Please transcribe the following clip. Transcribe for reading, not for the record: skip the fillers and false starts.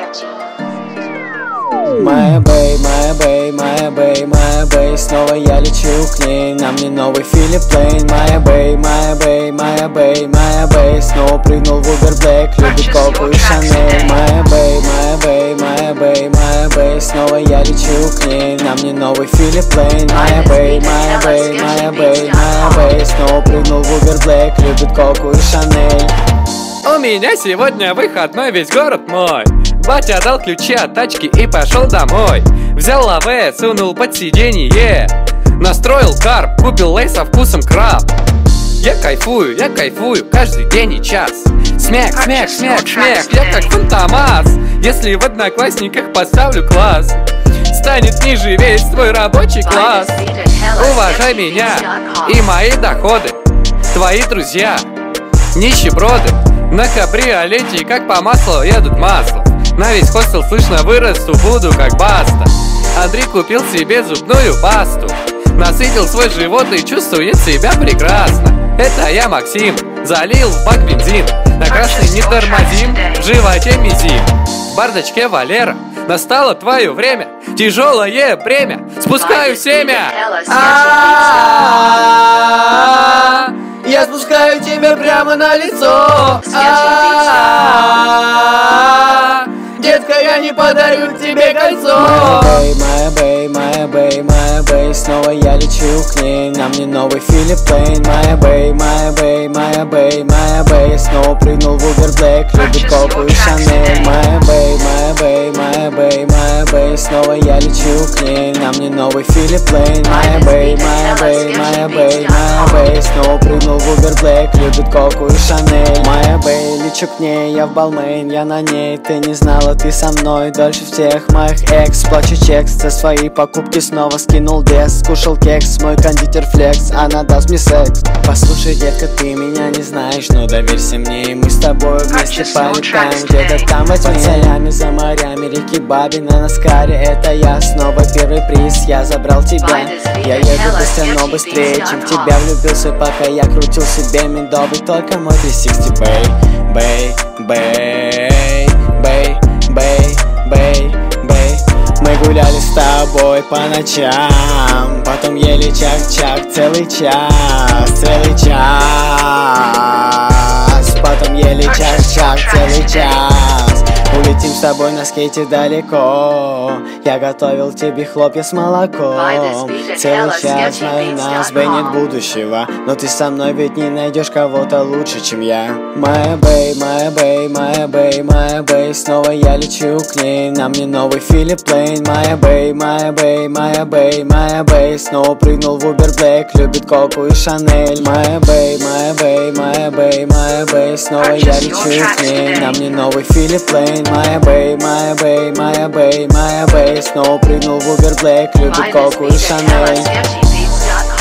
Моя бэй, моя бэй, моя бэй, моя бэй. Снова я лечу к ней, на мне новый Philip Plain. Моя бэй, моя бэй, моя бэй, моя бэй. Снова прыгнул в Uber Black, любит Коку и Шанель. Моя бэй, моя бэй, моя бэй, моя бэй. Снова я лечу к ней, на мне новый Philip Plain. Моя бэй, моя бэй, моя бэй, моя бэй. Снова прыгнул в Uber Black, любит Коку и Шанель. У меня сегодня выходной, весь город мой. Батя дал ключи от тачки и пошел домой. Взял лаве, сунул под сиденье. Настроил карп, купил лей со вкусом краб. Я кайфую каждый день и час. Смех, смех, смех, смех, я как фантомас. Если в Одноклассниках поставлю класс, станет ниже весь твой рабочий класс. Уважай меня и мои доходы. Твои друзья нищеброды на кабриолете, как по маслу едут масло. На весь хостел слышно вырасту, буду как Баста. Андрей купил себе зубную пасту, насытил свой живот и чувствует себя прекрасно. Это я, Максим, залил в бак бензин. На красный не тормозим, в животе мизим. В бардачке Валера, настало твое время. Тяжелое бремя, спускаю семя. Я спускаю тебя прямо на лицо. Детка, я не подарю тебе кольцо. Моя бэй, моя бэй, моя бэй. Снова я лечу к ней, на мне новый Philip Plain. Моя бэй, моя бэй, моя бэй, моя бэй. Снова прыгнул в Uber Black, любит Коку и Шанель. Моя бэй, моя бэй, моя бэй, моя бэй. Снова я лечу к ней, на мне новый Philip Plain. Моя бэй, моя бэй, моя бэй, моя бэй. Снова прыгнул в Uber Black, любит Коку и Шанель. Моя бэй, лечу к ней, я в Балмейн, я на ней. Ты не знала, ты со мной дольше всех моих экс. Плачу чек за свои покупки, снова скинул вес. Скушал кекс, мой кондитер флекс, она даст мне секс. Послушай, детка, ты меня не знаешь, но доверься мне, и мы с тобой вместе полетаем где-то там во тьме. Под солями, за морями, реки Бабина на Скаре. Это я, снова первый приз, я забрал тебя. Я еду быстро, но быстрее, чем в тебя влюбился, пока я крутил себе медовый. Только мой 360 бэй, бэй, бэй, бэй, бэй, бэй, бэй. Мы гуляли с тобой по ночам, потом ели чак-чак целый час, целый час. Потом ели чак-чак целый час. Улетим с тобой на скейте далеко. Я готовил тебе хлопья с молоком. Целый час, знаю, нас бы нет будущего, но ты со мной ведь не найдешь кого-то лучше, чем я. Моя бэй, моя бэй, моя бэй, моя бэй. Снова я лечу к ней, на мне новый Philip Plain. Моя бэй, моя бэй, моя бэй, моя бэй. Снова прыгнул в Uber Black, любит Коку и Шанель. Моя бэй, моя бэй, моя бэй, моя бэй. Снова я лечу к ней, на мне новый Philip Plain. Моя бэй, моя бэй, моя бэй, моя бэй. Снова прыгнул в Uber Black, любит Коку и Шанель.